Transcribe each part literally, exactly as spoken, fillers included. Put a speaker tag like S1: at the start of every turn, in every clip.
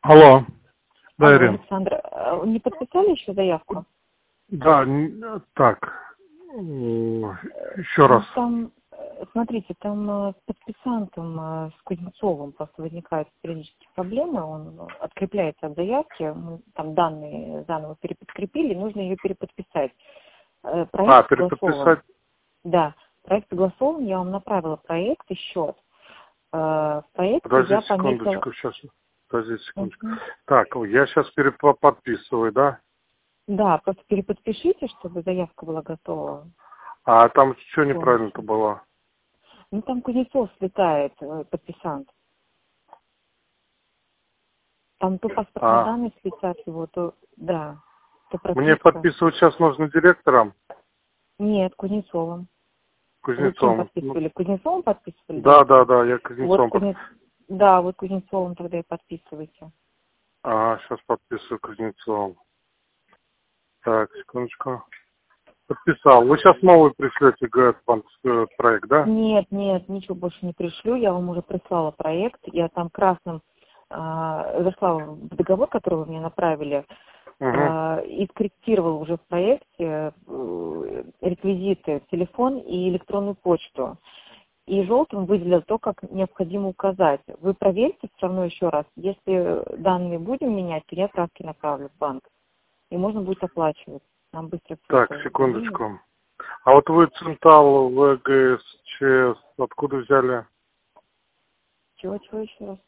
S1: Алло, да,
S2: Алло,
S1: Ирина.
S2: Александр, э, не подписали еще заявку?
S1: Да, н- так, м, еще
S2: Ну,
S1: раз.
S2: там, э, смотрите, там э, с подписантом, э, с Кузнецовым просто возникают периодически проблемы, он э, открепляется от заявки, мы там данные заново переподкрепили, нужно ее переподписать. Э,
S1: А,
S2: Проект согласован.
S1: переподписать?
S2: Да, проект согласован, я вам направила проект и счет. Э, В проекте я
S1: Подождите
S2: пометила...
S1: секундочку, сейчас, подождите секундочку.
S2: Мгм.
S1: Так, я сейчас переподписываю, да?
S2: Да, просто переподпишите, чтобы заявка была готова
S1: А там что неправильно-то
S2: полностью.
S1: было?
S2: Ну, там Кузнецов слетает, э, подписант. Там то паспортные
S1: А,
S2: данные слетят его, то, да, то
S1: мне
S2: прописка.
S1: подписывать сейчас нужно директором,
S2: Нет, Кузнецовым. Вы кем
S1: Кузнецовым. Ну,
S2: подписывали? Кузнецовым подписывали
S1: да, да,
S2: директором?
S1: да, я
S2: Вот
S1: Кузнецовым
S2: Кузнец...
S1: подписываю.
S2: Да, вот Кузнецовым тогда и подписывайте.
S1: Ага, сейчас подписываю Кузнецовым. Так, секундочку. Подписал. Вы сейчас новый пришлете, говорят, банк, э, проект, да?
S2: Нет, нет, ничего больше не пришлю. Я вам уже прислала проект. Я там красным а, зашла в договор, который вы мне направили,
S1: Угу.
S2: а, и скорректировала уже в проекте э, реквизиты, телефон и электронную почту. И желтым выделил то, как необходимо указать. Вы проверьте все равно еще раз. Если данные будем менять, то я правки направлю в банк. И можно будет оплачивать. Нам быстро все
S1: Так,
S2: это заменят.
S1: секундочку. А вот вы Центал, ВГСЧ, откуда взяли?
S2: Чего, чего еще раз?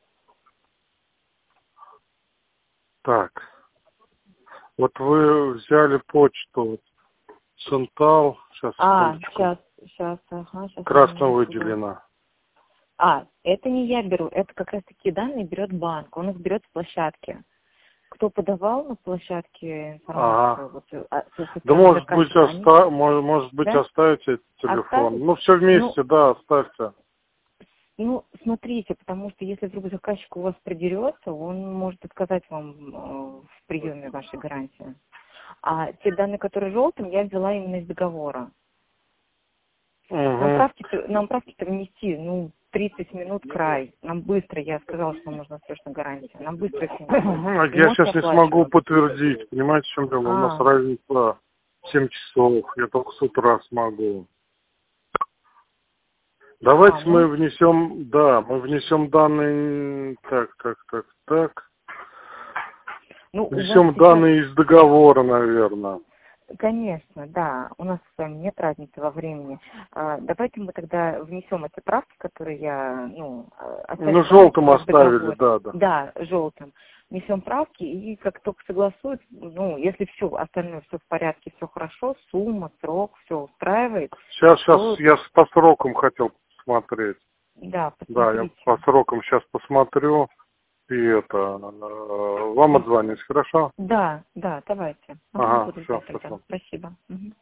S1: Так, вот вы взяли почту Центал, сейчас,
S2: А,
S1: секундочку,
S2: сейчас, сейчас, ага, сейчас я
S1: красно
S2: минутку. Да.
S1: выделено.
S2: А, это не я беру, это как раз такие данные берет банк, он их берет с площадки. Кто подавал на площадке
S1: Ага.
S2: информацию вот, а, со со
S1: Да
S2: стороны
S1: может быть,
S2: заказчика, они,
S1: оста... может, может быть
S2: да,
S1: оставите этот телефон.
S2: оставить?
S1: Ну, все
S2: Ну,
S1: вместе, да, оставьте.
S2: ну, смотрите, потому что если вдруг заказчик у вас придерется, он может отказать вам э, в приеме вашей гарантии. А те данные, которые желтым, я взяла именно из договора. Нам
S1: Угу.
S2: правки-то, нам правки-то внести, ну, тридцать минут край. Нам быстро, я сказала, что нам нужна срочно гарантия. Нам быстро их внесут. И
S1: Я
S2: можете
S1: сейчас не смогу
S2: оплачивать.
S1: подтвердить, понимаете, в чем дело? У нас
S2: А,
S1: разница семь часов, я только с утра смогу. Давайте
S2: а,
S1: мы
S2: ну,
S1: внесем, да, мы внесем данные, так, так, так, так.
S2: ну, у вас
S1: Внесем
S2: сейчас,
S1: данные из договора, наверное.
S2: конечно, да, у нас с вами нет разницы во времени. А, давайте мы тогда внесем эти правки, которые я, ну, а,
S1: Ну,
S2: оставим
S1: желтым
S2: гарантию в
S1: оставили,
S2: договоре.
S1: да, да.
S2: Да, желтым. Внесем правки, и как только согласуют, ну, если все остальное все в порядке, все хорошо, сумма, срок, все устраивает,
S1: Сейчас, сейчас,
S2: то,
S1: я с- по срокам хотел посмотреть.
S2: да,
S1: Да, я по
S2: посмотрите.
S1: срокам сейчас посмотрю. И это, э, вам
S2: М.
S1: отзвонить, хорошо?
S2: Да, да, давайте. Ага,
S1: Ага,
S2: буду
S1: все,
S2: ждать тогда.
S1: спасибо.
S2: Спасибо. Мгм.